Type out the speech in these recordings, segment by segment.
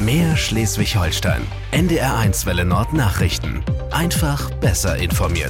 Mehr Schleswig-Holstein. NDR1 Welle Nord Nachrichten. Einfach besser informiert.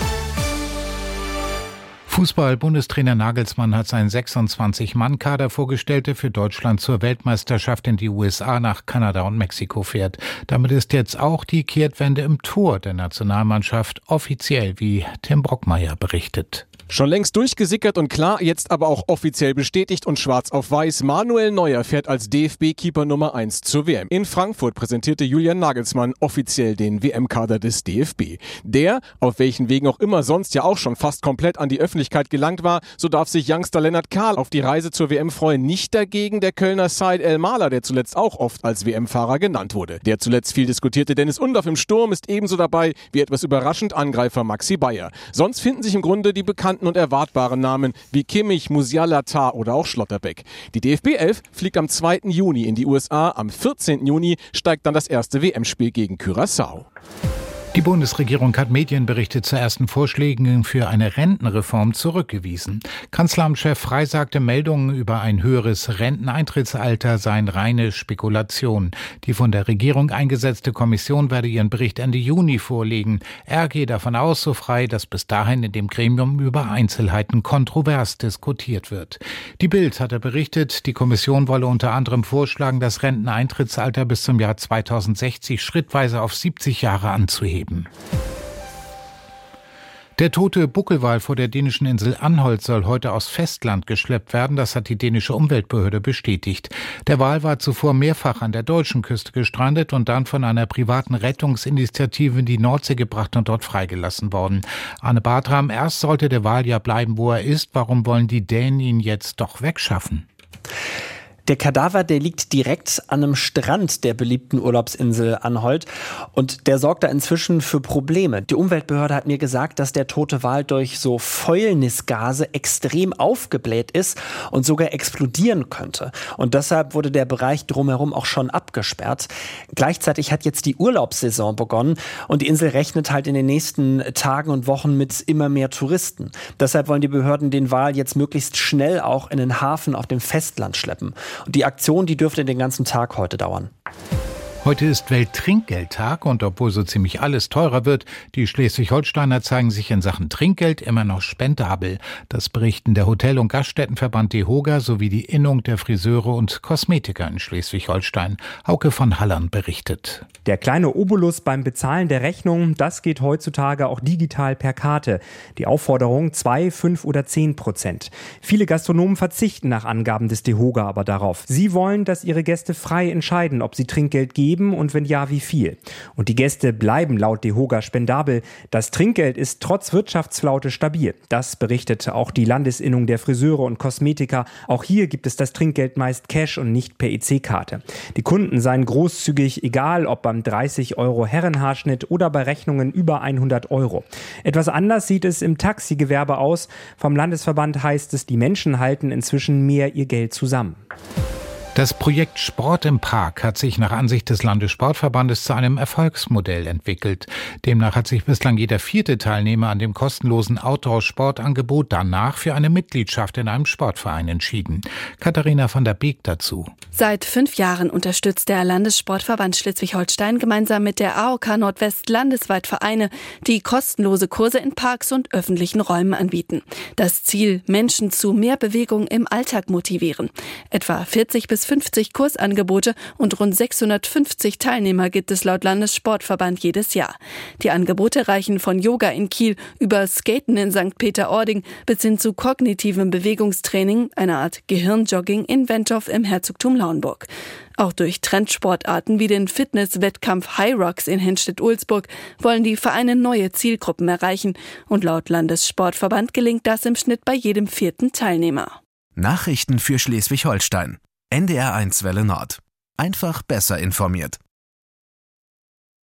Fußball-Bundestrainer Nagelsmann hat seinen 26-Mann-Kader vorgestellt, der für Deutschland zur Weltmeisterschaft in die USA, nach Kanada und Mexiko fährt. Damit ist jetzt auch die Kehrtwende im Tor der Nationalmannschaft offiziell, wie Tim Brockmeier berichtet. Schon längst durchgesickert und klar, jetzt aber auch offiziell bestätigt und schwarz auf weiß. Manuel Neuer fährt als DFB-Keeper Nummer 1 zur WM. In Frankfurt präsentierte Julian Nagelsmann offiziell den WM-Kader des DFB. Der, auf welchen Wegen auch immer sonst ja auch schon fast komplett an die Öffentlichkeit gelangt war, so darf sich Youngster Lennart Kahl auf die Reise zur WM freuen. Nicht dagegen der Kölner Said El-Mahler, der zuletzt auch oft als WM-Fahrer genannt wurde. Der zuletzt viel diskutierte Dennis Undorf im Sturm ist ebenso dabei wie etwas überraschend Angreifer Maxi Bayer. Sonst finden sich im Grunde die bekannten und erwartbaren Namen wie Kimmich, Musiala, Tah oder auch Schlotterbeck. Die DFB 11 fliegt am 2. Juni in die USA. Am 14. Juni steigt dann das erste WM-Spiel gegen Curaçao. Die Bundesregierung hat Medienberichte zu ersten Vorschlägen für eine Rentenreform zurückgewiesen. Kanzleramtschef Frey sagte, Meldungen über ein höheres Renteneintrittsalter seien reine Spekulation. Die von der Regierung eingesetzte Kommission werde ihren Bericht Ende Juni vorlegen. Er gehe davon aus, so Frey, dass bis dahin in dem Gremium über Einzelheiten kontrovers diskutiert wird. Die Bild hatte berichtet, die Kommission wolle unter anderem vorschlagen, das Renteneintrittsalter bis zum Jahr 2060 schrittweise auf 70 Jahre anzuheben. Der tote Buckelwal vor der dänischen Insel Anholt soll heute aus Festland geschleppt werden, das hat die dänische Umweltbehörde bestätigt. Der Wal war zuvor mehrfach an der deutschen Küste gestrandet und dann von einer privaten Rettungsinitiative in die Nordsee gebracht und dort freigelassen worden. Anne Bartram, erst sollte der Wal ja bleiben, wo er ist. Warum wollen die Dänen ihn jetzt doch wegschaffen? Der Kadaver, der liegt direkt an einem Strand der beliebten Urlaubsinsel Anholt und der sorgt da inzwischen für Probleme. Die Umweltbehörde hat mir gesagt, dass der tote Wal durch so Fäulnisgase extrem aufgebläht ist und sogar explodieren könnte. Und deshalb wurde der Bereich drumherum auch schon abgesperrt. Gleichzeitig hat jetzt die Urlaubssaison begonnen und die Insel rechnet halt in den nächsten Tagen und Wochen mit immer mehr Touristen. Deshalb wollen die Behörden den Wal jetzt möglichst schnell auch in den Hafen auf dem Festland schleppen. Und die Aktion, die dürfte den ganzen Tag heute dauern. Heute ist Welttrinkgeldtag und obwohl so ziemlich alles teurer wird, die Schleswig-Holsteiner zeigen sich in Sachen Trinkgeld immer noch spendabel. Das berichten der Hotel- und Gaststättenverband DEHOGA sowie die Innung der Friseure und Kosmetiker in Schleswig-Holstein. Hauke von Hallern berichtet. Der kleine Obolus beim Bezahlen der Rechnung, das geht heutzutage auch digital per Karte. Die Aufforderung 2, 5 oder 10%. Viele Gastronomen verzichten nach Angaben des DEHOGA aber darauf. Sie wollen, dass ihre Gäste frei entscheiden, ob sie Trinkgeld geben und wenn ja, wie viel. Und die Gäste bleiben laut DEHOGA spendabel. Das Trinkgeld ist trotz Wirtschaftsflaute stabil. Das berichtete auch die Landesinnung der Friseure und Kosmetiker. Auch hier gibt es das Trinkgeld meist Cash und nicht per EC-Karte. Die Kunden seien großzügig, egal ob beim 30 € Herrenhaarschnitt oder bei Rechnungen über 100 €. Etwas anders sieht es im Taxigewerbe aus. Vom Landesverband heißt es, die Menschen halten inzwischen mehr ihr Geld zusammen. Das Projekt Sport im Park hat sich nach Ansicht des Landessportverbandes zu einem Erfolgsmodell entwickelt. Demnach hat sich bislang jeder 4. Teilnehmer an dem kostenlosen Outdoor-Sportangebot danach für eine Mitgliedschaft in einem Sportverein entschieden. Katharina van der Beek dazu. Seit 5 Jahren unterstützt der Landessportverband Schleswig-Holstein gemeinsam mit der AOK Nordwest landesweit Vereine, die kostenlose Kurse in Parks und öffentlichen Räumen anbieten. Das Ziel: Menschen zu mehr Bewegung im Alltag motivieren. Etwa 40 bis 50 Kursangebote und rund 650 Teilnehmer gibt es laut Landessportverband jedes Jahr. Die Angebote reichen von Yoga in Kiel über Skaten in St. Peter-Ording bis hin zu kognitivem Bewegungstraining, einer Art Gehirnjogging in Wentorf im Herzogtum Lauenburg. Auch durch Trendsportarten wie den Fitness-Wettkampf High Rocks in Henstedt-Ulzburg wollen die Vereine neue Zielgruppen erreichen. Und laut Landessportverband gelingt das im Schnitt bei jedem 4. Teilnehmer. Nachrichten für Schleswig-Holstein. NDR1 Welle Nord. Einfach besser informiert.